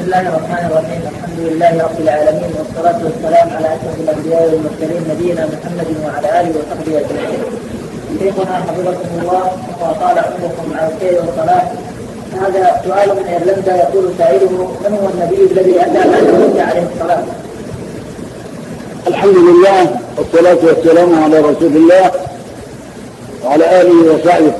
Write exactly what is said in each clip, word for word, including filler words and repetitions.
بسم الله الرحمن الرحيم. الحمد لله رب العالمين، والصلاة والسلام على أشرف الأنبياء والمرسلين نبينا محمد وعلى آله وصحبه أجمعين. شيخنا حفظكم الله وطال عمركم على الخير والصلاة. هذا سؤال من ايرلندا يقول سائله: من هو النبي الذي أتى بعد موسى عليه السلام؟ الحمد لله والصلاة والسلام على رسول الله وعلى آله وصحبه.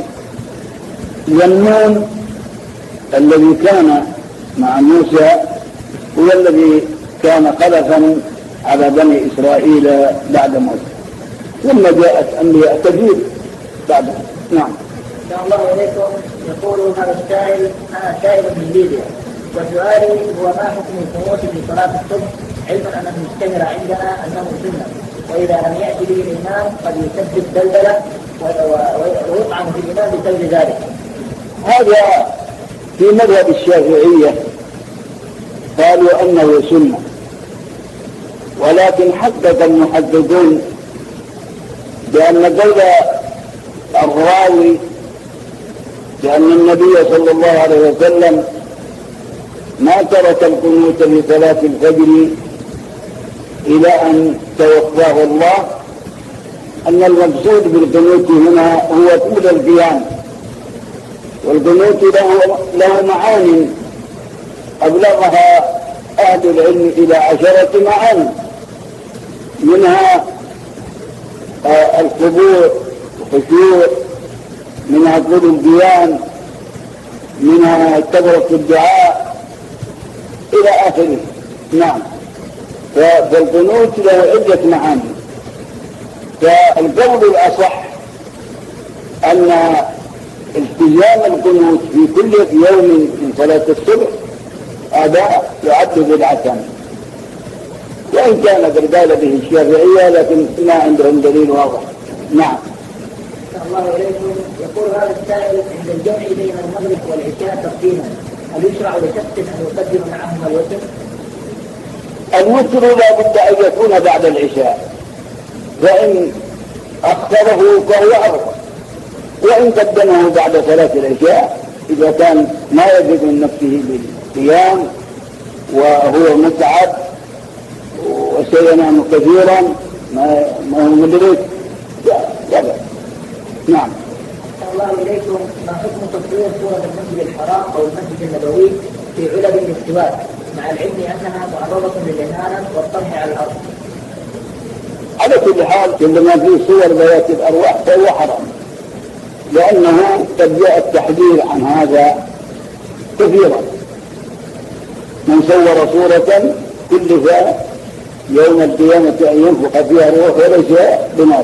ذنون الذي كان مع موسى هو الذي كان خلفا على بني إسرائيل بعد موسى، ثم جاءت أنبياء كثير بعده. نعم. أحسن الله إليكم. يقول هذا السائل: أنا سائل من ليبيا، وسؤالي هو ما حكم القنوت في صلاة الصبح، علما أن المشتهر عندنا أنه سنة، وإذا لم يأتي به الإمام قد يسبب دلدلة ويطعن في الإمام بسبب ذلك. هذا في مذهب الشافعية قالوا أنه سنة، ولكن حقق المحققون بأن قول الراوي بأن النبي صلى الله عليه وسلم ما ترك القنوت في صلاة الفجر إلى أن توفاه الله، أن المقصود بالقنوت هنا هو طول القيام، والقنوت له, له معاني أبلغها أهل العلم إلى عشرة معاني، منها آه الخضوع والخشوع، منها طول القيام، منها كثرة الدعاء إلى آخره. نعم. فالقنوت له عدة معاني، فالقول الأصح أن التزام القنوت في كل يوم من صلاة الصبح هذا يعد بدعة، وإن كان قال به الشافعية لكن ما عندهم دليل واضح. نعم. الله إليكم. يقول هذا السائل: عند الجمع بين المغرب والعشاء تقديما، هل يشرع لشخص أن يقدم معهما الوتر؟ الوتر لا بد أن يكون بعد العشاء، وإن أخره فهو أرض، وإن قدمه بعد صلاة العشاء إذا كان ما يجد من نفسه بالقيام وهو متعب وسينام كثيرا ما هو مدرك لا. نعم. الله إليكم. ما حكم تصوير صورة المسجد الحرام أو المسجد النبوي في علب الاستواء مع العلم أنها معرضة للإهانة والطرح على الأرض؟ على كل حال عندما في صور ذوات الأرواح فهو حرام، لأنه قد جاء التحذير عن هذا كثيرا. من صور صورة كلف يوم القيامة أن ينفخ فيها الروح وليس بنار،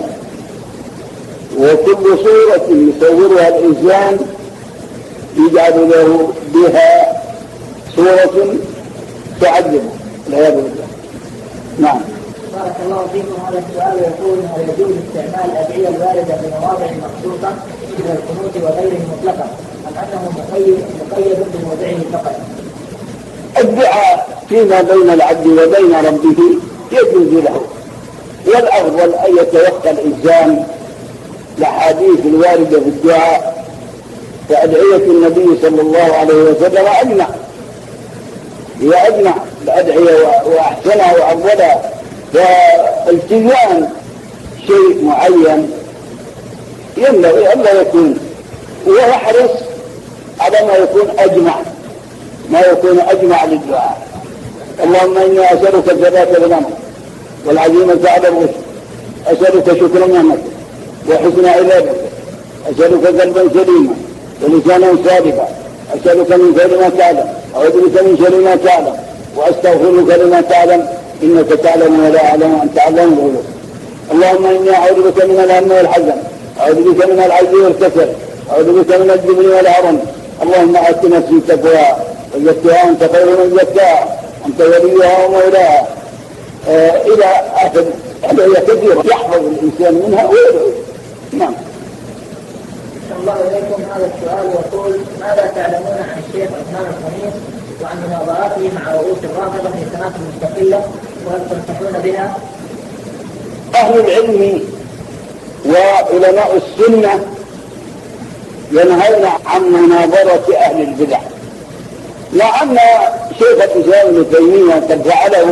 وكل صورة يصورها الإنسان يجعل له بها صورة تعذبه لا يبدو. نعم. بارك الله فيكم. هذا السؤال يقول: هل يجوز استعمال الأدعية الواردة في مواضع مخصوصة من القنوت وغيره مطلقا، أم أنه مقيد مقيد بموضعه فقط؟ الدعاء فيما بين العبد وبين ربه يجوز له، والأفضل أن يتوقع الإنسان الأحاديث الواردة في الدعاء فأدعية النبي صلى الله عليه وسلم أجمع، هي أجمع الأدعية وأحسنها وأفضلها. فالتزام شيء معين ينبغي أن لا يكون، ويحرص على ما يكون أجمع، ما يكون أجمع للدعاء. اللهم إني أسألك الثبات بالأمر والعزيمة على الرشد، أسألك شكر نعمتك وحسن عبادتك، أسألك قلبا سليما ولسانا صادقا، أسألك من خير ما تعلم، أعوذ بك من شر ما تعلم، وأستغفرك لما تعلم، إنك تعلم ولا أعلم أن تعلم الغيوب. اللهم إني أعوذ بك من الهم والحزن، أعوذ بك من العجز والكسل، أعوذ بك من الجبن والهرم. اللهم آت نفسي تقواها وزكها أنت خير من زكاها، أنت وليها ومولاها. آه إلى آخر أدعية كثيرة يحفظ الإنسان منها ويدعو. نعم. الله إليكم. هذا السؤال يقول: ماذا تعلمون عن الشيخ عثمان الخميس وعن مناظراته مع رؤوس الرافضة في سنوات مستقلة، وهل تنصحون بها؟ أهل العلم وعلماء السنة ينهون عن مناظرة أهل البدع، مع أن شيخ الإسلام ابن تيمية قد فعله،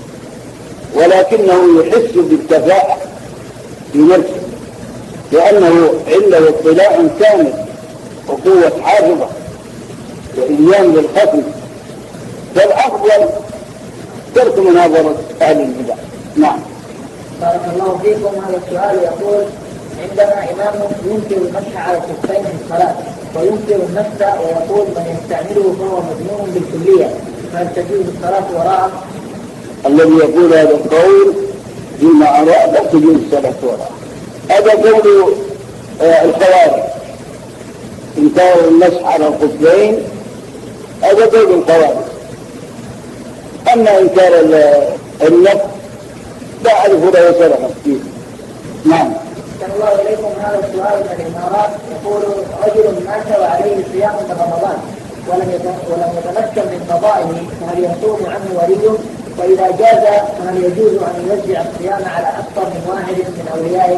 ولكنه يحس بالكفاءة في نفسه لأنه عنده اطلاع كامل وقوة حافظة وإليان للخصم، فالأفضل ترك مناظرة أهل البدع. نعم. بارك الله فيكم. هذا السؤال يقول: عندنا إمام ينكر المسح على الخفين في الصلاة وينكر النفس ويقول من يستعمله فهو مجنون بالكلية، فهل تجوز الصلاة وراءه؟ الذي يقول هذا القول فيما أرى لا تجوز الصلاة وراءه. هذا قول آه الخوارج، إنكار المسح على الخفين، هذا قول الخوارج. أما إنكار النفس لا أعرف له شرحا فيه. نعم. أحسن الله إليكم. هذا السؤال من الإمارات يقول: رجل مات وعليه صيام من رمضان ولم ولم يتمكن من قضائه، فهل يصوم عنه وليه؟ وإذا جاز فهل يجوز أن يوزع الصيام على أكثر من واحد من أوليائه؟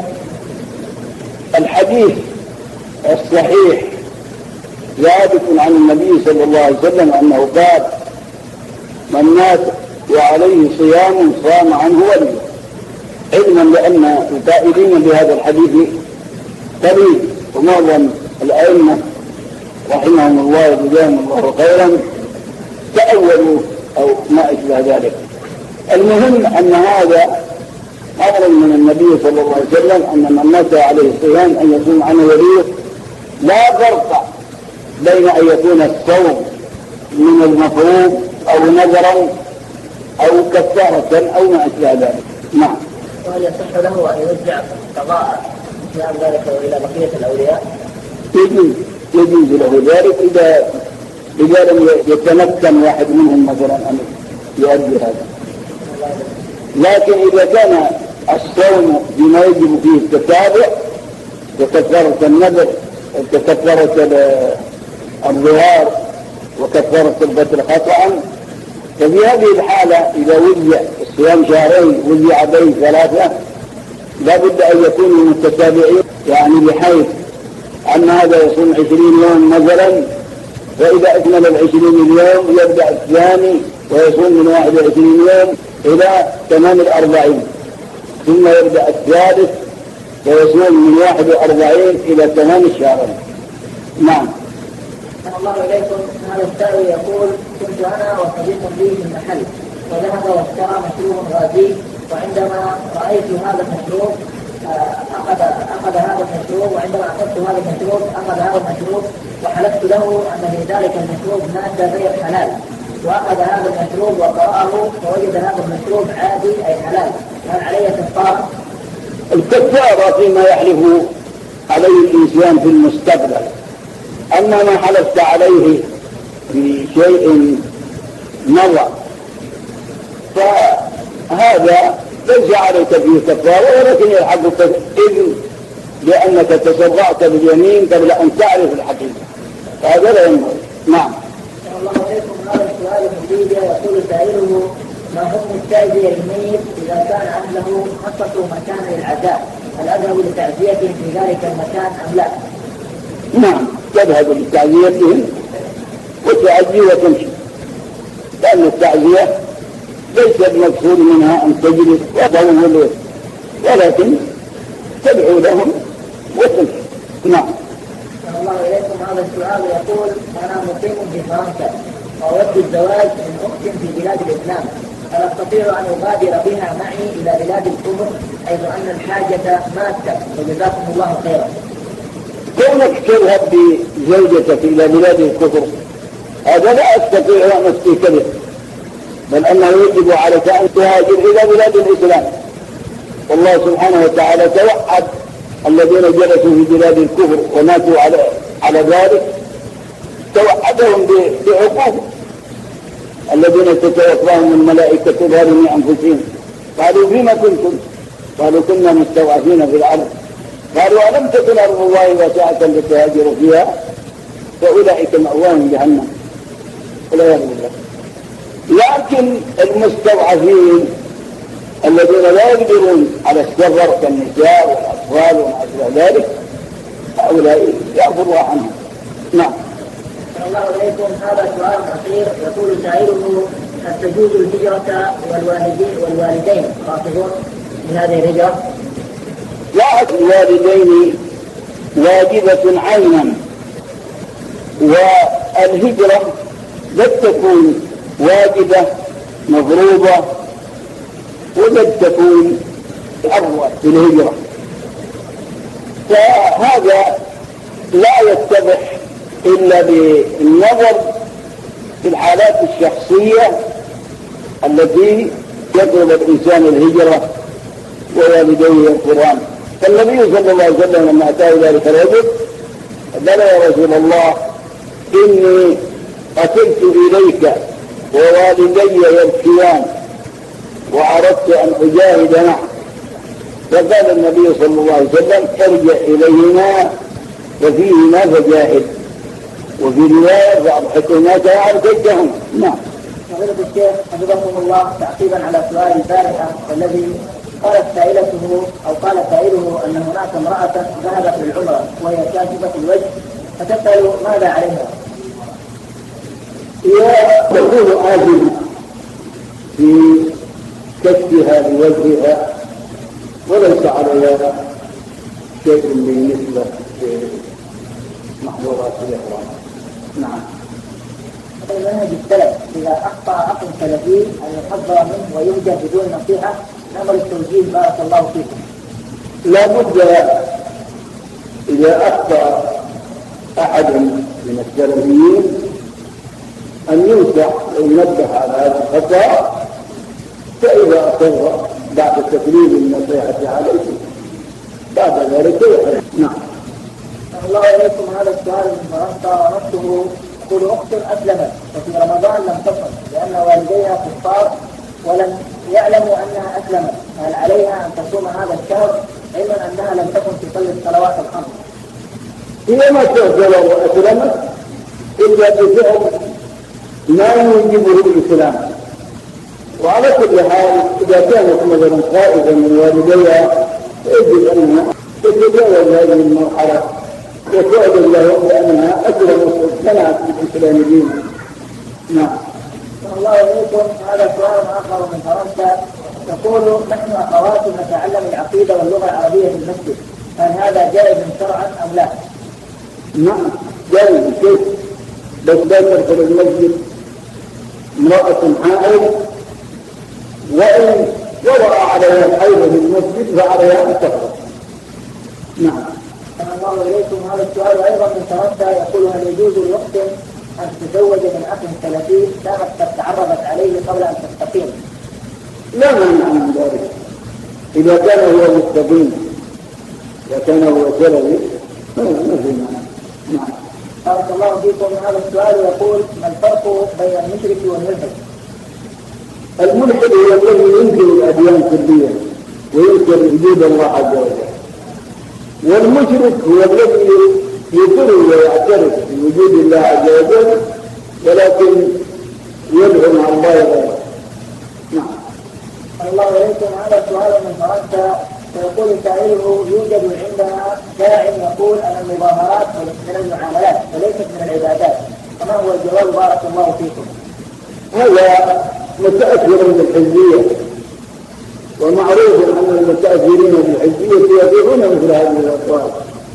الحديث الصحيح ثابت عن النبي صلى الله عليه وسلم أنه قال: من مات وعليه صيام صام عنه وليه، علما بأن القائلين بهذا الحديث قليل، ومعظم الأئمة رحمهم الله وجزاهم الله خيرا تأولوا أو ما أشبه ذلك. المهم أن هذا أمر من النبي صلى الله عليه وسلم أن من مات عليه الصيام أن يصوم عنه وليه. لا فرق بين أن يكون الصوم من المفروض أو نذرا أو كفارة أو ما أشبه ذلك. نعم. وهل يصح له أن يوزع قضاء صيام ذلك إلى بقية الأولياء؟ يجوز يجوز له ذلك إذا إذا لم يتمكن واحد منهم مثلا أن يؤدي هذا. لكن إذا كان الصوم بما يجب فيه التتابع ككفارة النذر وككفارة الظهار وكفارة البتر خطأ، ففي هذه الحالة إذا وزع الصيام شهرين وزع عليه ثلاثة لا بد أن يكونوا متتابعين، يعني بحيث أن هذا يصوم عشرين يوم مثلا، فإذا أكمل العشرين اليوم يبدأ الثاني ويصوم من واحد وعشرين يوم إلى تمام الأربعين، ثم يبدأ الثالث ويصوم من واحد وأربعين إلى تمام الشهرين. نعم. أحسن الله إليكم. هذا السائل يقول: كنت أنا وصديق لي في المحل وذهب واشترى مشروب غازي، وعندما رأيت هذا المشروب أخذ أخذ هذا المشروب وعندما أخذت هذا المشروب أخذ هذا المشروب وحلفت له أن في ذلك المشروب مادة غير حلال، وأخذ هذا المشروب وقرأه فوجد هذا المشروب عادي أي حلال، هل علي كفارة؟ الكفارة فيما يحلف عليه الإنسان في المستقبل، أما ما حلفت عليه بشيء مضى فهذا ليس عليك فيه كفارة، ولكن يلحقك إذن لأنك تسرعت باليمين قبل أن تعرف الحقيقة، فهذا لا ينبغي. نعم. الله عليكم. هذا السؤال من ليبيا يقول سائله: ما حكم التعزية للميت إذا كان أهله خصصوا مكان للعزاء، هل أذهب لتعزيتهم في ذلك المكان أم لا؟ نعم، تذهب لتعزيتهم وتعزي وتمشي، لأن التعزية ليس المقصود منها أن تجلس وتطول، ولكن تدعو لهم وتمشي. نعم. الله إليكم. هذا السؤال يقول: أنا مقيم في فرنسا وأود الزواج من أخت في بلاد الإسلام، هل أستطيع أن أبادر بها معي إلى بلاد الكفر حيث أن الحاجة ماسة؟ وجزاكم الله خيرا. كونك تذهب بزوجتك إلى بلاد الكفر هذا لا أستطيع أن أفتيك به، بل أنه يجب عليك أن تهاجر إلى بلاد الإسلام، والله سبحانه وتعالى توعد الذين جلسوا في بلاد الكفر وماتوا على على ذلك، توعدهم بعقوبة. الذين تتوفاهم الملائكة ظالمي أنفسهم قالوا فيما كنتم؟ قالوا كنا مستضعفين في الأرض، قالوا ألم تكن أرض الله واسعة لتهاجروا فيها، فأولئك مأواهم جهنم والعياذ بالله. لكن المستضعفين الذين لا يقدرون على السفر كالنساء والأطفال وما أشبه ذلك هؤلاء يعفو الله عنهم. نعم. الله إليكم هذا سؤال أخير يقول سائله: هل تجوز الهجرة والوالدين والوالدين رافضون بهذه الهجرة؟ لا، الوالدين واجبة عينا، والهجرة قد تكون واجبة مفروضة وقد تكون أفضل في الهجرة، فهذا لا يتضح إلا بالنظر في الحالات الشخصية التي يطلب الإنسان الهجرة ووالديه القرآن. فالنبي صلى الله عليه وسلم لما أتاه ذلك الرجل قال: يا رسول الله، إني قتلت إليك ووالدي يبكيان وأردت أن أجاهد معك. فقال النبي صلى الله عليه وسلم: ارجع إليهما وفيهما فجاهد، وفي رواية فأضحكهما كأضحكهم. نعم. فضيلة الشيخ حفظكم الله، تعقيبا على سؤال البارحة والذي قالت سائلته أو قال سائله أن هناك امرأة ذهبت للعمرة وهي كاشفة الوجه، فتسأل ماذا عليها؟ هي تكون آثمة في كشفها لوجهها وليس عليها شيء بالنسبة لمحظورات الإحرام. نعم. المنهج السلف إذا أخطأ أخ سلفي أن يحذر منه ويهجر بدون نصيحة، نأمر التوجيه بارك الله فيكم. لا بد إذا أخطأ أحد من السلفيين أن ينصح وينبه على هذا الخطأ، فإذا أصر بعد تكليف النصيحة عليه بعد ذلك يحرم. نعم. الله إليكم هذا السؤال من فرنسا ونفسه يقول: أخت أسلمت وفي رمضان لم تصم لأن والديها كفار ولم يعلموا أنها أسلمت، هل عليها أن تصوم هذا الشهر علما أنها لم تكن تصلي الصلوات الخمس؟ هي ما تعتبر وأسلمت إلا بفعل ما يوجبه الإسلام. وعلى كل حال إذا كانت مثلا خائفة من والديها يجب أنها تتجاوز هذه المرحلة وتعلم لهم بأنها أسلمت واقتنعت بالإسلام دينا. نعم. الله إليكم هذا سؤال آخر من فرنسا يقول: نحن أخوات نتعلم العقيدة واللغة العربية في المسجد، هل هذا جائز شرعا أم لا؟ نعم جائز. كيف؟ بس لا تدخل المسجد امرأة حائض، وإن وضع عليها الحيض في المسجد فعليها أن تخرج. نعم. الله إليكم هذا السؤال أيضا من فرنسا يقول: هل يجوز لأخت أن تتزوج من أخ ثلاثين كانت قد تعرضت عليه قبل أن تستقيم؟ لا مانع من ذلك إذا كان هو مستقيم، إذا كان هو سلبي ما في مانع. نعم. بارك الله فيكم. هذا السؤال يقول: ما الفرق بين المشرك والملحد؟ الملحد هو الذي ينكر الأديان كليا وينكر وجود الله عز وجل، والمشرك هو الذي يقر ويعترف بوجود الله عز وجل ولكن يدعو مع الله غيره. نعم. الله إليكم هذا سؤال من فرنسا فيقول سائله: يوجد عندنا داع يقول أن المظاهرات من المعاملات وليست من العبادات، فما هو الجواب بارك الله فيكم؟ هذا متأثر بالحزبية، ومعروف أن المتأثرين بالحزبية يدعون مثل هذه الأصوات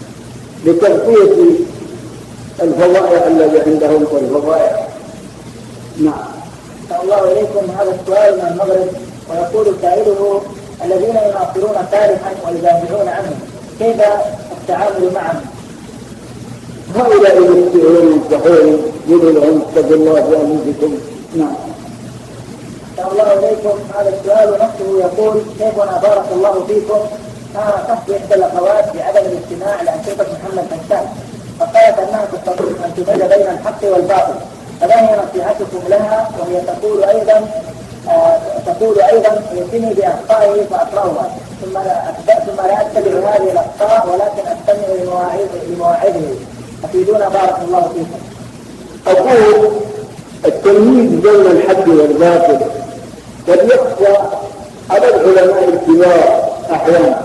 لتغطية الفضائح الذي عندهم والفضائح. نعم. الله إليكم هذا السؤال من المغرب ويقول سائله: الذين يناصرون فارحا ويدافعون عنهم كيف التعامل معهم؟ هؤلاء يستطيعون ينصحون يقولوا لهم اتقوا الله في أنفسكم. نعم. الله إليكم هذا السؤال نفسه يقول: شيخنا بارك الله فيكم، أنا تحت إحدى الأخوات بعدم الاستماع لأنشطة محمد حسان، فقالت أنها تستطيع أن تميز بين الحق والباطل، فما هي نصيحتكم لها؟ وهي تقول أيضا آه تقول أيضا: يأتيني بأخطائه فأقرأها ثم لا ثم لا أتبع هذه الأخطاء ولكن أستمع لمواعظه، أفيدونا بارك الله فيكم. أقول: التمييز بين الحق والباطل قد يخفى على العلماء الكبار أحيانا،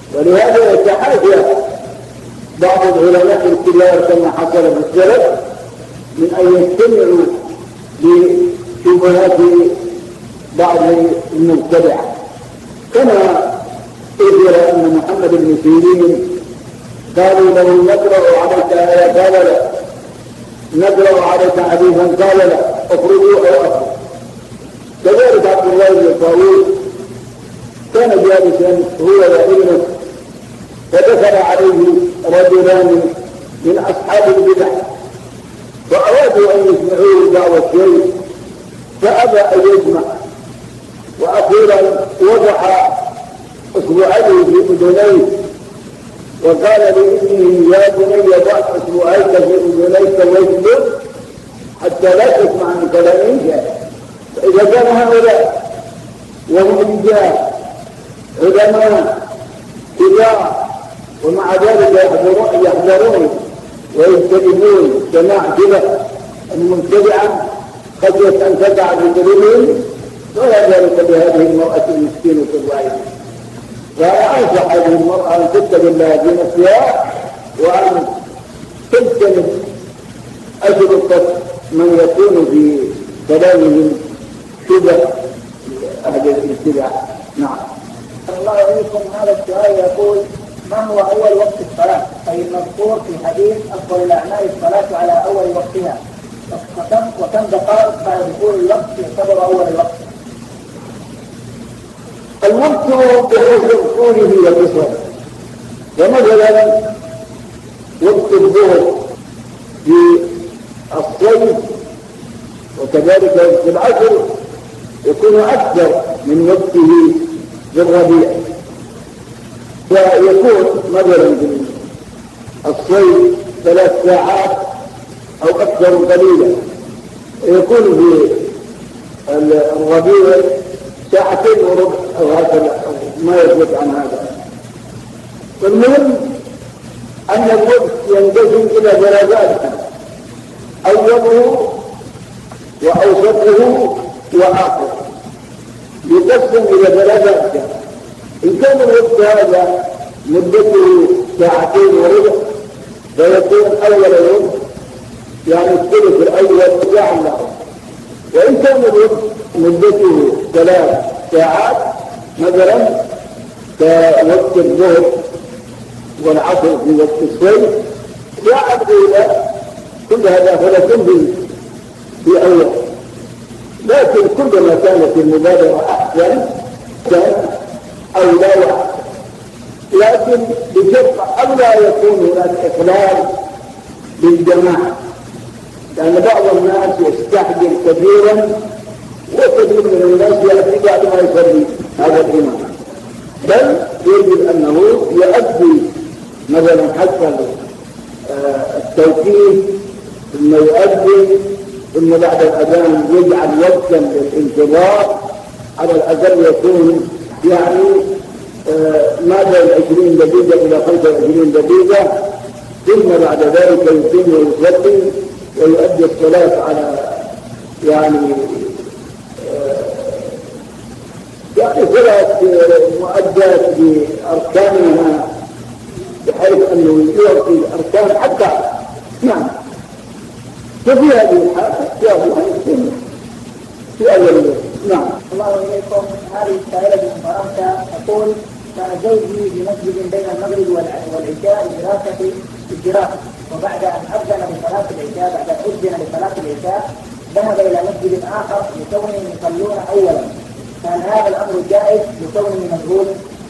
ولهذا يتحاشى بعض العلماء الكبار كما حصل في السلف من أن يستمعوا لشبهات بعض المبتدعة، كما أثر أن محمد بن سيرين قالوا له نقرأ عليك آية قال لا، نقرأ عليك حديثا قال لا، اخرجوا أو أخرج. كذلك عبد الله بن طاووس كان جالسا هو وابنه، فدخل عليه رجلان من أصحاب البدع فأرادوا أن يسمعوه بعض الشيء فأبى أن يسمع، وأخيرا وضع أصبعيه في أذنيه وقال لابنه يا بني ضع أصبعيك في أذنيك واسجد حتى لا تسمع من كلامه. فإذا كان هؤلاء وهم رجال علماء كبار ومع ذلك يحذرون ويجتنبون سماع كذا المبتدعة خشية أن تقع في قلوبهم، ولا ذلك بهذه المرأة المسكينة الضعيفة. فأنصح هذه المرأة أن تتق الله في نفسها وأن تجتنب أشرطة من يكون في كلامهم شبه أهل الابتداع. نعم. الله عليكم. هذا السؤال يقول: ما هو أول وقت الصلاة؟ فإن المذكور في الحديث أفضل الأعمال الصلاة على أول وقتها، وكم وكم دقائق بعد دخول الوقت يعتبر أول الوقت؟ الوقت بحسب طوله وقصره. ومثلا وقت الظهر في الصيف وكذلك في العصر يكون أكثر من وقته في الربيع، فيكون مثلا في الصيف ثلاث ساعات أو أكثر قليلا، يكون في الربيع ساعتين وربع أو هكذا ما يزيد عن هذا. المهم أن الوقت ينقسم إلى درجات: أوله وأوسطه وآخره، يقسم إلى درجات. إن كان الوقت هذا مدته ساعتين وربع فيكون أول الوقت يعني الثلث الأول ساعة له. وإن كان الوقت مدته ثلاث ساعات مثلا كوقت الظهر والعصر في وقت الصيف ساعة أولى كل هذا فلكن في أول، لكن كلما كانت المبادرة أحسن كان أولى وأحسن، لكن بشرط ألا يكون هناك إخلال بالجماعة، لأن بعض الناس يستعجل كثيرا وكثير من الناس يأتي بعد ما يصلي هذا الإمام، بل يجب أنه يؤدي مثلا حتى التوقيت ثم يؤدي ثم بعد الأذان يجعل وقتا للانتظار على الأقل يكون يعني ما بين عشرين دقيقة إلى خمسة وعشرين دقيقة، ثم بعد ذلك يتم ويصلي ويؤدي الصلاة على يعني يعني ثلاث مؤدات بأركانها بحيث أنه يعطي الأركان حتى نعم. ففي هذه الحالة يأخذ عن السنة في أول الوقت. نعم. الله عليكم. هذه السائلة من فرنسا تقول: كان زوجي في مسجد بين المغرب والعشاء لدراسة الدراسة، وبعد أن أذن لصلاة العشاء بعد أن أذن لصلاة العشاء ذهب إلى مسجد آخر لكونهم يصلون أولا، كان هذا الأمر جائز لكونه مشغول؟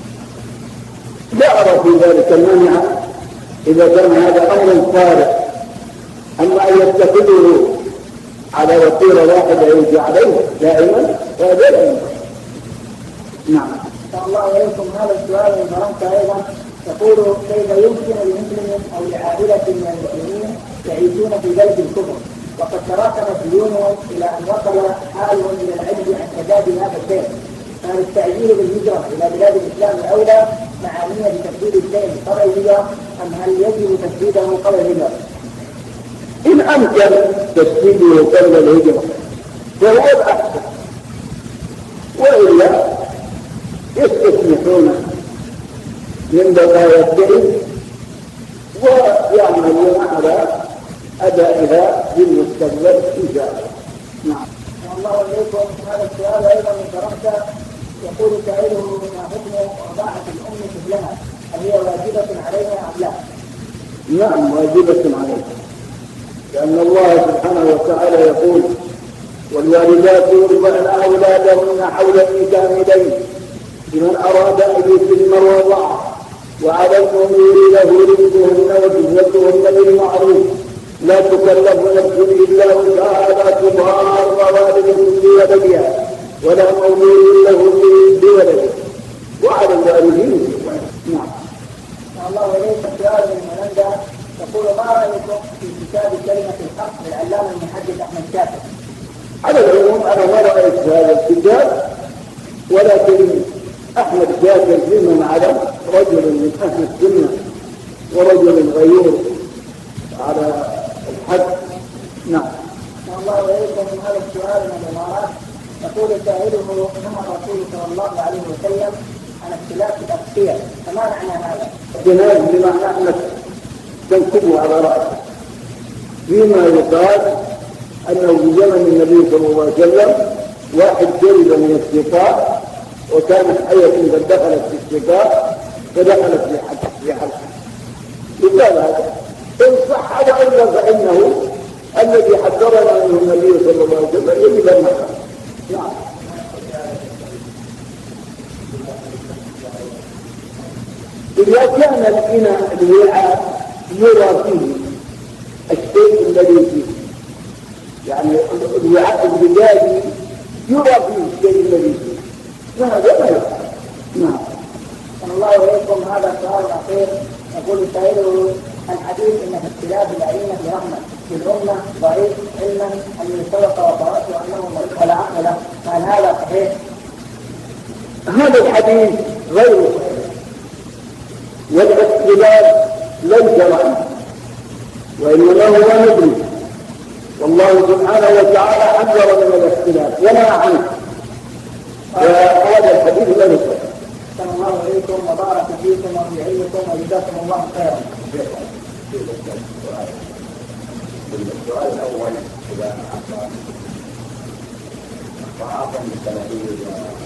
لا أرى في ذلك المانع إذا كان هذا أمر طارئ، أما أن يتخذه على وتيرة واحدة يجي عليه دائما فهذا لا يمكن. نعم. الله عليكم. هذا السؤال من فرنسا أيضا تقول: كيف يمكن لمسلم أو لعائلة من المسلمين يعيشون في بلد الكفر وقد تراكمت ديونهم إلى أن وصل حالهم إلى العجز عن سداد هذا الدين؟ هل التعجيل بالهجرة إلى بلاد الإسلام الأولى مع نية تسديد الدين قبل الهجرة، أم هل يجب تسديده قبل الهجرة؟ إن أمكن تسديده قبل الهجرة فهو الأحسن، وإلا يستسمحون من بقايا الدين ويعملون على أدائها في المستقبل إن شاء الله. نعم. الله إليكم. هذا السؤال أيضا من فرنسا، يقول سائله ما حكم رضاعة الأم طفلها؟ هل هي واجبة عليها أم لا؟ نعم واجبة عليها، لأن الله سبحانه وتعالى يقول: والوالدات يرضعن أولادهن حولين كاملين لمن أراد أن يتم الرضاعة وعلى المؤمن له رزقهن وكسوتهن بالمعروف لا تكلف نفس إلا وسعها لا تضار والدة بولدها ولا مولود له بولده وعلى الوالدين. نعم. الله إليك. السؤال من هولندا يقول: ما رأيكم في كتاب كلمة الحق للعلامة المحدث أحمد شاكر؟ على العموم أنا ما رأيت هذا الكتاب، ولكن أحمد شاكر فيمن علم رجل من أهل السنة ورجل غيور على الحد. نعم. الله إليكم. من هذا السؤال من الإمارات يقول سائله: نهى الرسول صلى الله عليه وسلم عن اختلاف الأغطية، فما معنى هذا؟ اختلاف بمعنى أنك تنكبه على رأسه، فيما يقال أنه في زمن النبي صلى الله عليه وسلم واحد شرب من السقاء وكانت حية قد دخلت في السقاء فدخلت في حلقه. لماذا هذا؟ إن صح وإلا فإنه الذي حذرنا منه النبي صلى الله عليه وسلم يجب أن نفعل. نعم. إذا كان الإناء الوعاء يرى فيه الشيء الذي فيه، يعني الوعاء الزجاجي يرى فيه الشيء الذي فيه، فهذا ما يفعل. نعم. الله إليكم. هذا السؤال الأخير يقول سائله: الحديث ان في اختلاف الائمه برحمه في الامه ضعيف علما ان سبق وقرات وانه مريض ولا عقل له، هل هذا صحيح؟ هذا الحديث غير صحيح، والاختلاف ليس رحمه وانما هو ندري، والله سبحانه وتعالى حذر من الاختلاف ونهى عنه، فهذا الحديث لا يصح. صلى الله عليكم وبارك فيكم وفي علمكم وجزاكم الله خيرا. السؤال الأول: إذا أخطأ ضعافا بالتلاميذ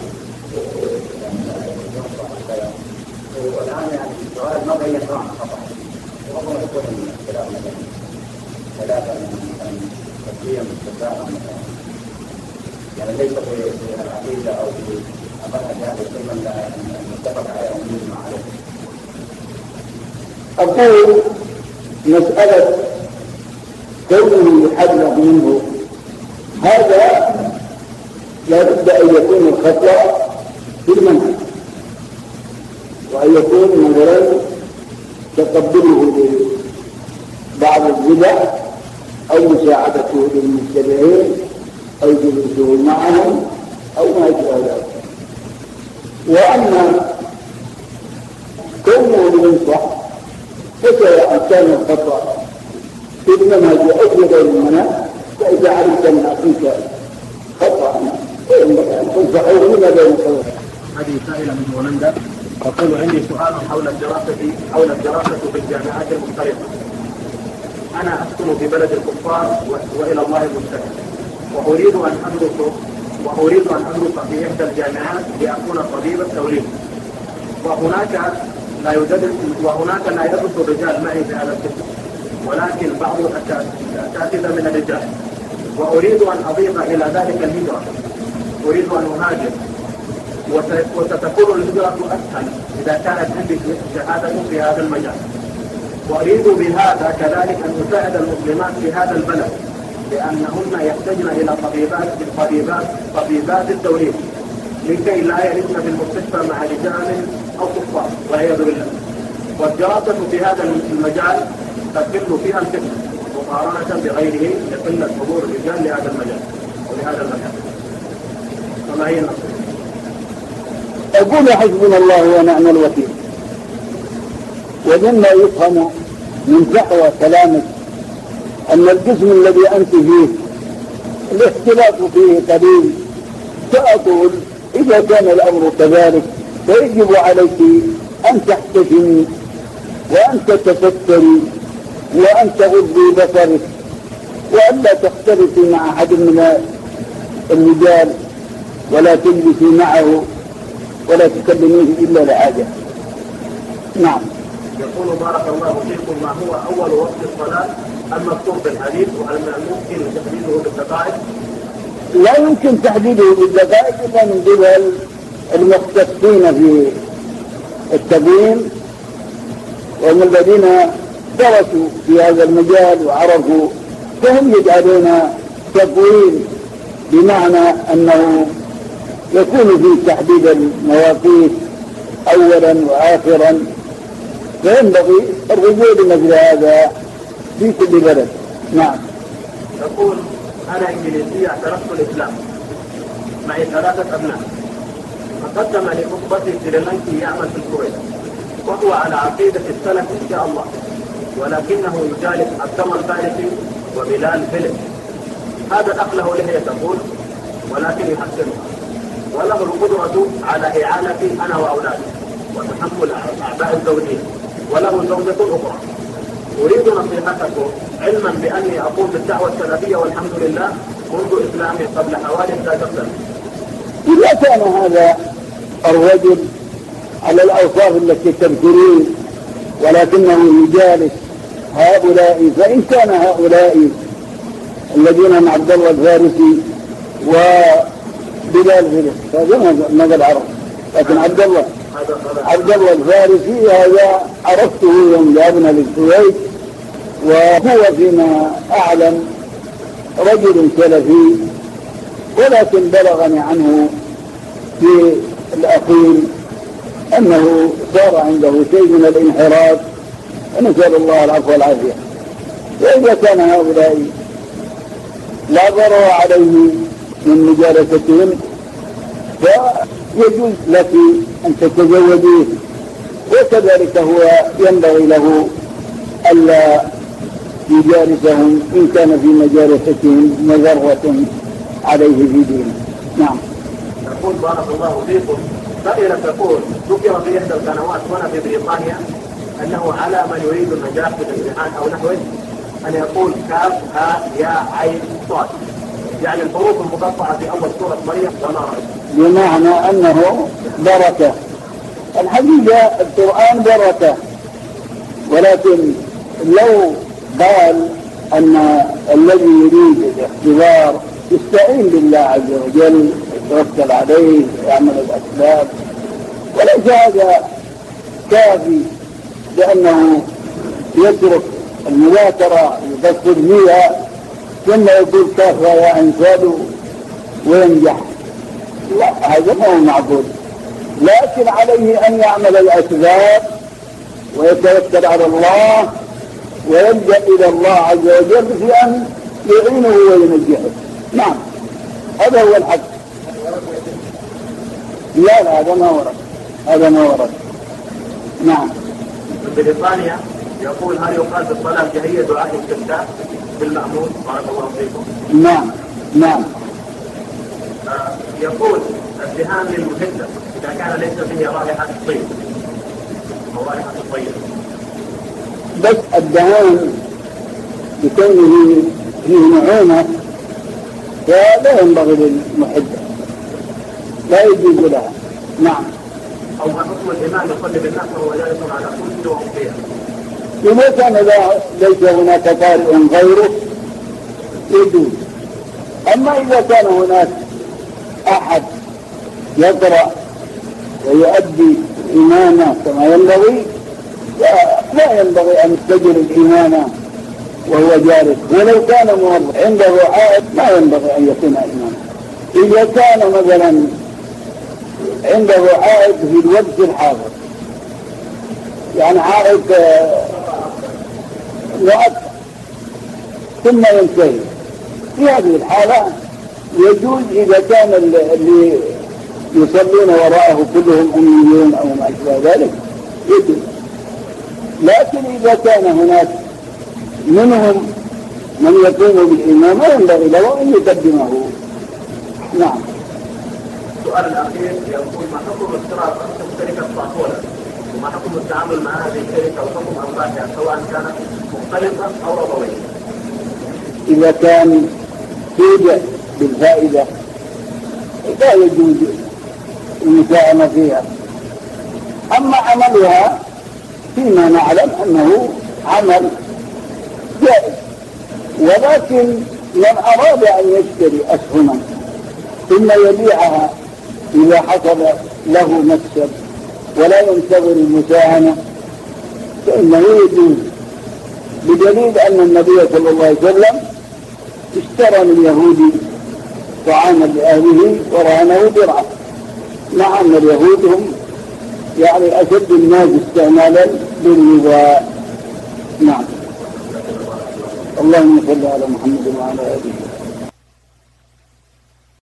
والآن يعني السؤال ما بين نوع خطأ، وربما يكون من اختلاف مثلا ثلاثة مثلا تسليم استفاء مثلا، يعني ليس في العقيدة أو في أمر أهل السنة المتفق عليه ومجمع عليه. أقول مسألة كونه يحذر منه هذا لا بد أن يكون الخطأ في المنهج، وأن يكون مثلا تقبله لبعض البدع أو مساعدته للمتبعين أو جلوسه معهم أو ما أشبه ذلك. وأما كونه ينصح فسواء كان الخطأ في المنهج أو في غير المنهج، فإذا علمت من أخيك خطأ فإنك أن تنصحه لما بين الخطأ. هذه سائلة من هولندا تقول: عندي سؤال حول الدراسة حول الدراسة في الجامعات المختلفة. أنا أسكن في بلد الكفار وإلى الله المستقيم، وأريد أن أدرس وأريد أن أدرس في إحدى الجامعات لأكون طبيبا توليد، وهناك لا يدرس وهناك لا يدرس الرجال معي في هذا القسم، ولكن بعض الأساتذة من الرجال، وأريد أن أضيف إلى ذلك الهجرة، أريد أن أهاجر، وستكون الهجرة أسهل إذا كانت عندي شهادة في هذا المجال. وأريد بهذا كذلك أن أساعد المسلمات في هذا البلد، لأنهن يحتاجن إلى طبيبات طبيبات طبيبات التوليد لكي لا يجلسن في المستشفى مع رجال أو كفار والعياذ بالله. والدراسة في هذا المجال تقل فيها الفقه مقارنة بغيره لقلة حضور الرجال لهذا المجال ولهذا المكان. وما هي النصيحة؟ أقول حسبنا الله ونعم الوكيل. ومما يفهم من دعوى كلامك أن القسم الذي أنت فيه الاختلاف فيه قليل، فأقول إذا كان الأمر كذلك فيجب عليك أن تحتشمي وأن تتفكري وأن تغضي بصرك وألا تختلطي مع أحد من الرجال ولا تجلسي معه ولا تكلميه إلا لحاجة. نعم. يقول بارك الله فيكم، ما هو أول وقت الصلاة المذكور في الحديث، وهل ممكن تحديده بالدقائق؟ لا يمكن تحديده بالدقائق إلا من قبل المختصين في التقويم وهم الذين درسوا في هذا المجال وعرفوا، فهم يجعلون تقويم بمعنى أنه يكون في تحديد المواقيت أولا وآخرا، فينبغي الرجوع لمثل هذا في كل بلد. نعم. يقول أنا إنجليزية اعترفت الإسلام معي ثلاثة أبناء، فقدم لخطبتي سريلانكي يعمل في الكويت وهو على عقيدة السلف إن شاء الله، ولكنه يجالس عبد الله الفارسي وبلال فيليب. هذا الأخ له لحية تقول ولكن يحسنها، وله القدرة على إعانتي أنا وأولادي وتحمل أعباء الزوجين، وله زوجة أخرى. أريد نصيحتكم علما بأني أقوم بالدعوة السلفية والحمد لله منذ إسلامي قبل حوالي ثلاثة سنين. إذا كان هذا الرجل على الأوصاف التي تذكرين ولكنه يجالس هؤلاء، فإن كان هؤلاء الذين مع عبد الله الفارسي وبلال فيليب هذا ماذا العرب، لكن عبد الله عبد الله الفارسي هذا عرفته يوم ذهبنا للكويت، وهو فيما أعلم رجل سلفي، ولكن بلغني عنه في الأخير أنه صار عنده شيء من الانحراف، ونسأل الله العفو والعافية. وإذا كان هؤلاء لا ضرر عليه من مجالستهم فيجوز لك أن تتزوجيه، وكذلك هو ينبغي له ألا يجالسهم إن كان في مجالستهم مضرة عليه في دينه. نعم. يقول بارك الله فيكم، سائلة تقول ذكر في إحدى القنوات هنا في بريطانيا أنه على من يريد النجاح في الامتحان أو نحوه أن يقول كاف ها يا عين صاد، يعني الحروف المقطعة في أول سورة مريم وما رأيت، بمعنى أنه بركة. الحقيقة القرآن بركة، ولكن لو قال أن الذي يريد الاختبار يستعين بالله عز وجل، يتوكل عليه، يعمل الأسباب، وليس هذا كافي لأنه يترك المذاكرة يفكر فيها ثم يقول كافة يا إنسان وينجح. لا، هذا ما هو معقول. لكن عليه أن يعمل الأسباب ويتوكل على الله ويلجأ إلى الله عز وجل في أن يعينه وينجحه. نعم، هذا هو الحق. لا لا، هذا ما ورد، هذا ما ورد. نعم. في بريطانيا يقول هل يقال في الصلاة جهية دعاء الاستفتاء بالمأمون؟ بارك الله فيكم. نعم نعم. آه يقول الدهان للمهدة إذا كان ليس فيه رائحة الطيب أو رائحة الطيب. بس الدهان بكونه فيه نعومة فلا ينبغي للمحدة، لا يجوز لها. نعم. أو حكم الإمام يصلي بالناس وهو جالس على كرسي ومقيم. إذا كان ليس هناك طارئ غيره يجوز. أما إذا كان هناك أحد يقرأ ويؤدي الإمامة كما ينبغي لا ينبغي أن يستجر الإمامة وهو جالس، ولو كان موظف عنده عائد ما ينبغي أن يكون إماما. إذا كان مثلا عنده عائد في الوقت الحاضر، يعني عائد مؤقت ثم ينتهي، في هذه الحالة يجوز إذا كان اللي يصلون وراءه كلهم أميون أو ما أشبه ذلك يجوز. لكن إذا كان هناك منهم من يقوم بالإمامة ينبغي له أن يقدمه. نعم. السؤال الأخير يقول ما حكم اشتراك شركة صافولة وما حكم التعامل مع هذه الشركة وحكم أوقاتها سواء كانت مختلطة أو ربوية؟ إذا كان توجد بالفائدة لا يجوز المساهمة فيها. أما عملها فيما نعلم أنه عمل جائز، ولكن من أراد أن يشتري أسهما ثم يبيعها إذا حصل له مكسب ولا ينتظر المساهمة فإنه يجوز، بدليل أن النبي صلى الله عليه وسلم اشترى من يهودي طعاما لأهله ورهنه درعا، مع أن اليهود هم يعني أشد الناس استعمالا بالربا. نعم. اللهم صل على محمد وعلى آله.